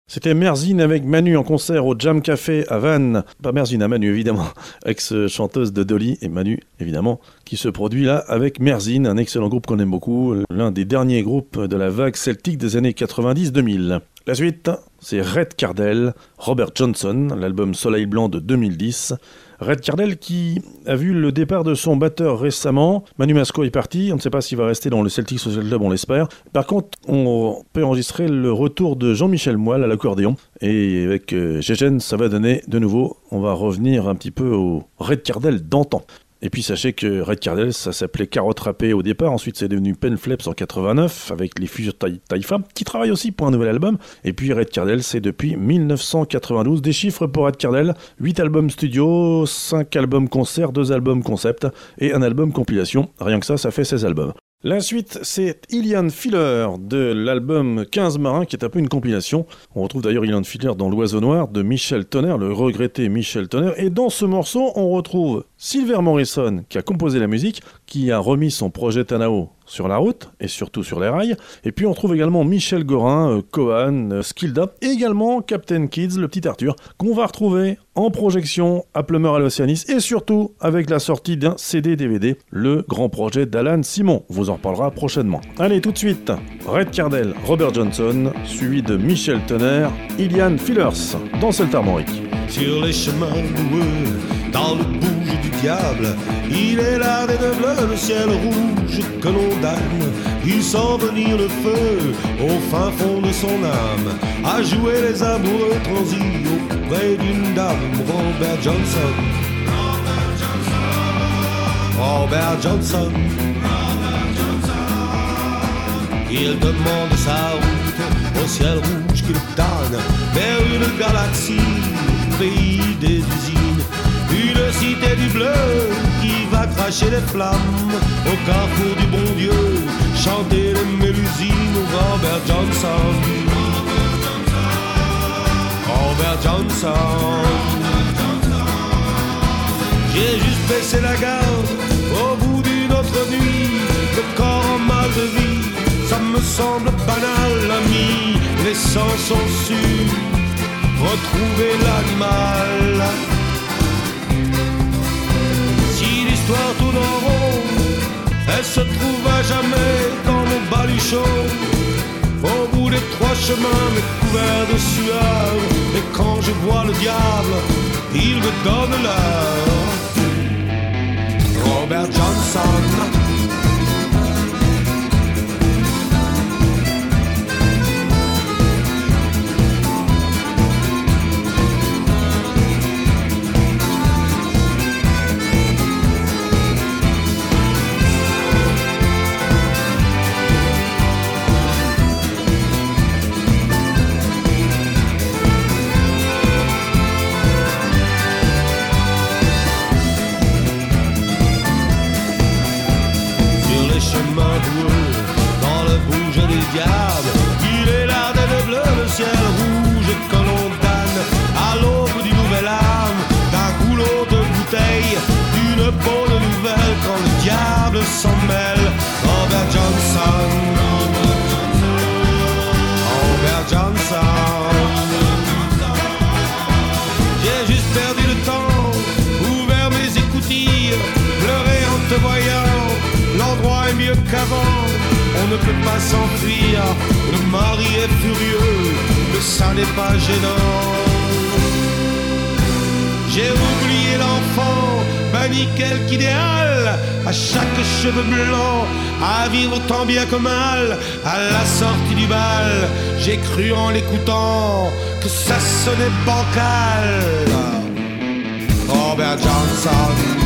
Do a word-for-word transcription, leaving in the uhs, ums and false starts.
C'était Merzine avec Manu en concert au Jam Café à Vannes. Pas Merzine, à Manu évidemment, ex-chanteuse de Dolly, et Manu évidemment, qui se produit là avec Merzine, un excellent groupe qu'on aime beaucoup, l'un des derniers groupes de la vague celtique des années quatre-vingt-dix deux mille. La suite, c'est Red Cardell, Robert Johnson, l'album Soleil Blanc de deux mille dix. Red Cardell qui a vu le départ de son batteur récemment. Manu Masco est parti, on ne sait pas s'il va rester dans le Celtic Social Club, on l'espère. Par contre, on peut enregistrer le retour de Jean-Michel Moelle à l'accordéon. Et avec euh, Gégène, ça va donner de nouveau, on va revenir un petit peu au Red Cardell d'antan. Et puis sachez que Red Cardell, ça s'appelait Carotte Râpée au départ, ensuite c'est devenu Pen Flaps en quatre-vingt-neuf avec les Future Taifa, qui travaillent aussi pour un nouvel album. Et puis Red Cardell, c'est depuis dix-neuf cent quatre-vingt-douze. Des chiffres pour Red Cardell, huit albums studio, cinq albums concert, deux albums concept et un album compilation. Rien que ça, ça fait seize albums. La suite, c'est Ilian Filler de l'album quinze marins, qui est un peu une compilation. On retrouve d'ailleurs Ilian Filler dans L'Oiseau Noir de Michel Tonner, le regretté Michel Tonner. Et dans ce morceau, on retrouve Silver Morrison, qui a composé la musique, qui a remis son projet Tanao sur la route, et surtout sur les rails. Et puis on trouve également Michel Gorin, euh, Cohan, euh, Skilda, et également Captain Kids, le petit Arthur, qu'on va retrouver en projection à Plumeur à l'Océanis, et surtout avec la sortie d'un C D D V D, le grand projet d'Alan Simon. On vous en reparlera prochainement. Allez, tout de suite, Red Cardell, Robert Johnson, suivi de Michel Tonner, Ilian Fillers, dans Seul Armorique. Sur les chemins boueux, dans le bouge du diable, il est là des nœuds bleus, le ciel rouge que l'on damne. Il sent venir le feu au fin fond de son âme, à jouer les amoureux transis auprès d'une dame. Robert Johnson, Robert Johnson, Robert Johnson, Robert Johnson. Il demande sa route au ciel rouge qui le damne vers une galaxie, pays des usines, une cité du bleu qui va cracher les flammes au carrefour du bon Dieu, chanter les mélusines. Robert Johnson, Robert Johnson. J'ai juste baissé la garde au bout d'une autre nuit, le corps en mal de vie, ça me semble banal, l'ami, les sens sont sûrs, retrouver l'animal. Si l'histoire tourne en rond, elle se trouve à jamais dans mon baluchon, au bout des trois chemins, mais couverts de sueur. Et quand je vois le diable, il me donne l'heure. Robert Johnson. Il est là des nœuds bleus, le ciel rouge que l'on damne, à l'aube du nouvel âme, d'un goulot de bouteille, d'une peau de nouvelle, quand le diable s'en mêle. Robert Johnson, Robert Johnson. J'ai juste perdu le temps, ouvert mes écoutilles, pleuré en te voyant, l'endroit est mieux qu'avant. On ne peut pas s'enfuir, le mari est furieux, mais ça n'est pas gênant. J'ai oublié l'enfant, banni quelque idéal, à chaque cheveu blanc, à vivre tant bien que mal. À la sortie du bal, j'ai cru en l'écoutant que ça sonnait bancal. Robert Johnson.